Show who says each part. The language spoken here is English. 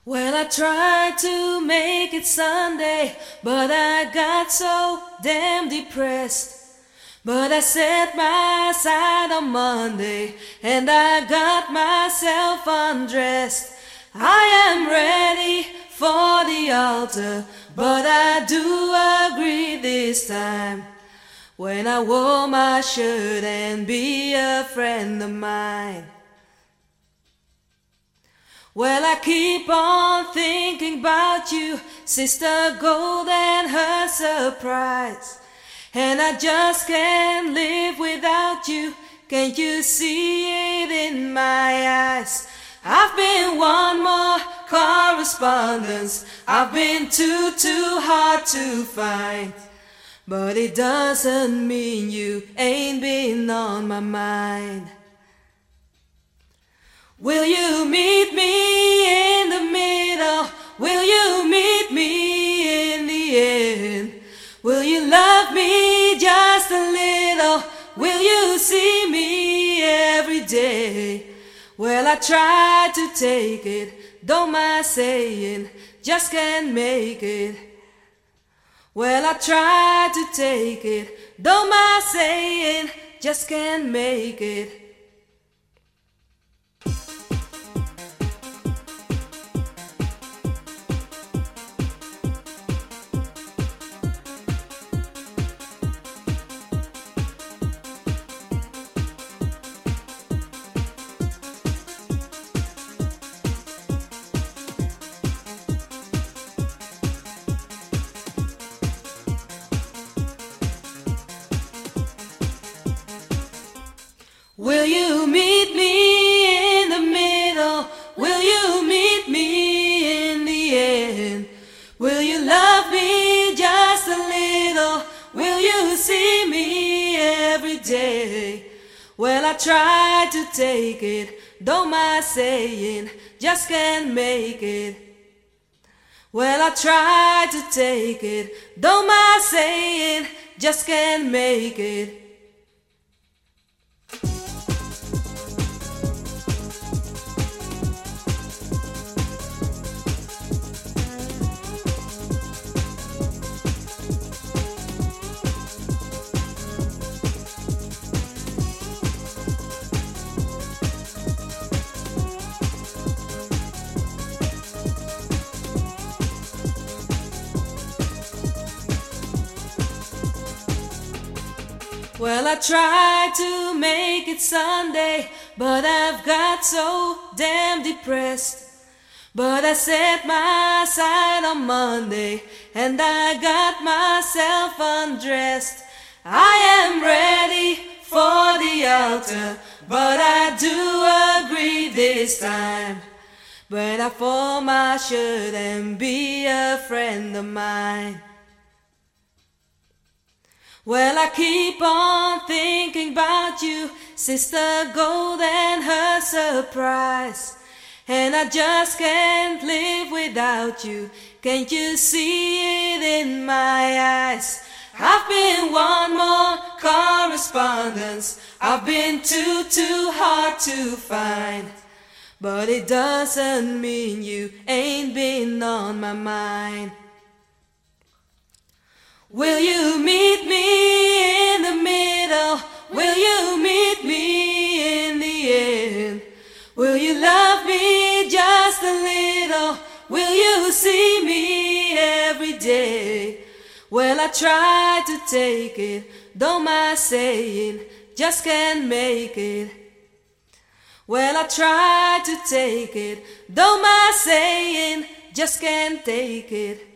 Speaker 1: Well, I tried to make it Sunday, but I got so damn depressed. But I set my sight on Monday, and I got myself undressed. I am ready for the altar, but I do agree this time, when I wore my shirt and be a friend of mine. Well, I keep on thinking about you, Sister Gold and her surprise, and I just can't live without you. Can't you see it in my eyes? I've been one more correspondence, I've been too hard to find, but it doesn't mean you ain't been on my mind. Will you meet me in the middle? Will you meet me in the end? Will you love me just a little? Will you see me every day? Well, I try to take it, don't mind saying, just can't make it. Well, I try to take it, don't mind saying, just can't make it. Will you meet me in the middle? Will you meet me in the end? Will you love me just a little? Will you see me every day? Well, I try to take it, don't mind saying, just can't make it. Well, I try to take it, don't mind saying, just can't make it. Well, I tried to make it Sunday, but I've got so damn depressed. But I set my sight on Monday, and I got myself undressed. I am ready for the altar, but I do agree this time, when I fold my shirt and be a friend of mine. Well, I keep on thinking about you, Sister Gold and her surprise, and I just can't live without you. Can't you see it in my eyes? I've been one more correspondence, I've been too hard to find, but it doesn't mean you ain't been on my mind. Will you meet me in the middle? Will you meet me in the end? Will you love me just a little? Will you see me every day? Well, I try to take it, don't mind saying, just can't make it. Well, I try to take it, don't mind saying, just can't take it.